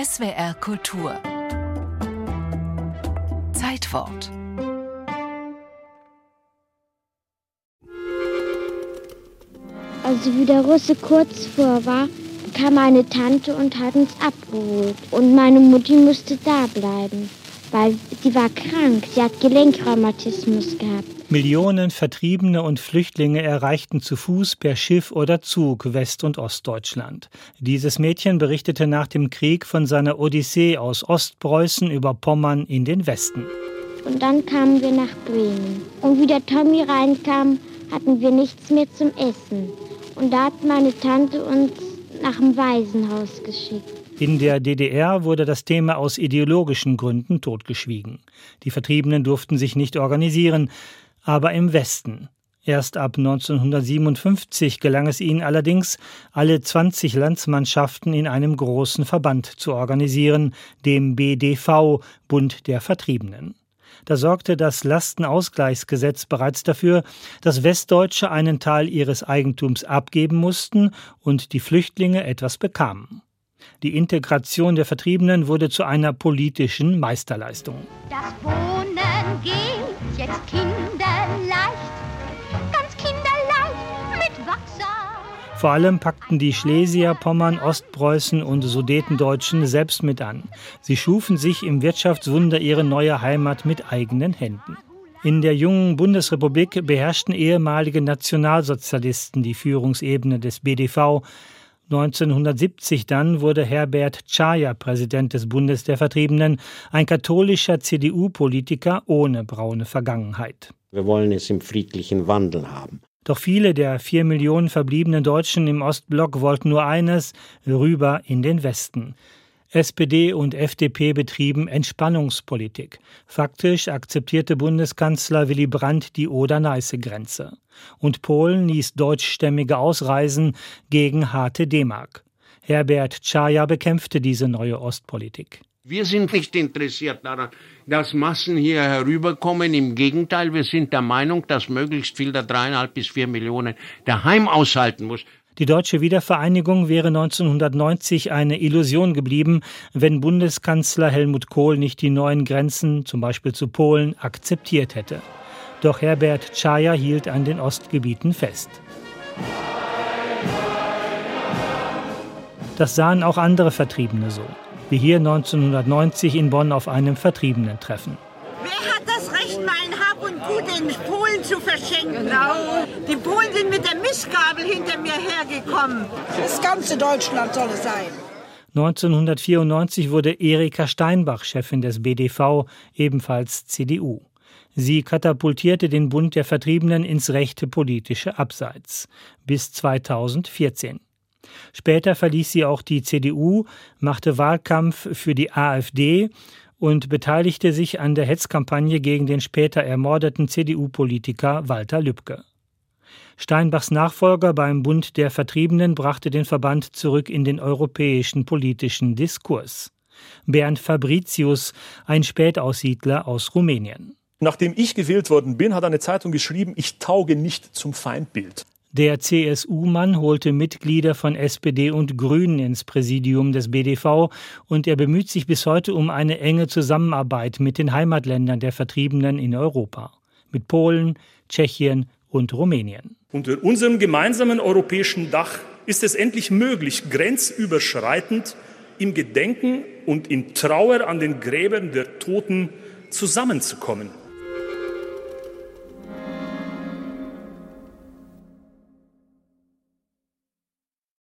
SWR Kultur Zeitwort. Also wie der Russe kurz vor war, kam meine Tante und hat uns abgeholt. Und meine Mutti musste da bleiben, weil sie war krank. Sie hat Gelenkrheumatismus gehabt. Millionen Vertriebene und Flüchtlinge erreichten zu Fuß, per Schiff oder Zug West- und Ostdeutschland. Dieses Mädchen berichtete nach dem Krieg von seiner Odyssee aus Ostpreußen über Pommern in den Westen. Und dann kamen wir nach Bremen. Und wie der Tommy reinkam, hatten wir nichts mehr zum Essen. Und da hat meine Tante uns nach dem Waisenhaus geschickt. In der DDR wurde das Thema aus ideologischen Gründen totgeschwiegen. Die Vertriebenen durften sich nicht organisieren, aber im Westen. Erst ab 1957 gelang es ihnen allerdings, alle 20 Landsmannschaften in einem großen Verband zu organisieren, dem BDV, Bund der Vertriebenen. Da sorgte das Lastenausgleichsgesetz bereits dafür, dass Westdeutsche einen Teil ihres Eigentums abgeben mussten und die Flüchtlinge etwas bekamen. Die Integration der Vertriebenen wurde zu einer politischen Meisterleistung. Das Wohnen geht jetzt kinderleicht, ganz kinderleicht mit Wachser. Vor allem packten die Schlesier, Pommern, Ostpreußen und Sudetendeutschen selbst mit an. Sie schufen sich im Wirtschaftswunder ihre neue Heimat mit eigenen Händen. In der jungen Bundesrepublik beherrschten ehemalige Nationalsozialisten die Führungsebene des BDV. 1970 dann wurde Herbert Czaja Präsident des Bundes der Vertriebenen, ein katholischer CDU-Politiker ohne braune Vergangenheit. Wir wollen es im friedlichen Wandel haben. Doch viele der 4 Millionen verbliebenen Deutschen im Ostblock wollten nur eines: rüber in den Westen. SPD und FDP betrieben Entspannungspolitik. Faktisch akzeptierte Bundeskanzler Willy Brandt die Oder-Neiße-Grenze. Und Polen ließ deutschstämmige ausreisen gegen harte D-Mark. Herbert Czaja bekämpfte diese neue Ostpolitik. Wir sind nicht interessiert daran, dass Massen hier herüberkommen. Im Gegenteil, wir sind der Meinung, dass möglichst viel der 3,5 bis 4 Millionen daheim aushalten muss. Die deutsche Wiedervereinigung wäre 1990 eine Illusion geblieben, wenn Bundeskanzler Helmut Kohl nicht die neuen Grenzen, zum Beispiel zu Polen, akzeptiert hätte. Doch Herbert Czaja hielt an den Ostgebieten fest. Das sahen auch andere Vertriebene so, wie hier 1990 in Bonn auf einem Vertriebenentreffen. Wer hat das Recht, mein Hab und Gut in Polen zu verschenken? Genau. Die Polen sind mit der Mistgabel hinter mir hergekommen. Das ganze Deutschland soll es sein. 1994 wurde Erika Steinbach Chefin des BDV, ebenfalls CDU. Sie katapultierte den Bund der Vertriebenen ins rechte politische Abseits. Bis 2014. Später verließ sie auch die CDU, machte Wahlkampf für die AfD und beteiligte sich an der Hetzkampagne gegen den später ermordeten CDU-Politiker Walter Lübcke. Steinbachs Nachfolger beim Bund der Vertriebenen brachte den Verband zurück in den europäischen politischen Diskurs. Bernd Fabricius, ein Spätaussiedler aus Rumänien. Nachdem ich gewählt worden bin, hat eine Zeitung geschrieben, ich tauge nicht zum Feindbild. Der CSU-Mann holte Mitglieder von SPD und Grünen ins Präsidium des BDV und er bemüht sich bis heute um eine enge Zusammenarbeit mit den Heimatländern der Vertriebenen in Europa, mit Polen, Tschechien und Rumänien. Unter unserem gemeinsamen europäischen Dach ist es endlich möglich, grenzüberschreitend im Gedenken und in Trauer an den Gräbern der Toten zusammenzukommen.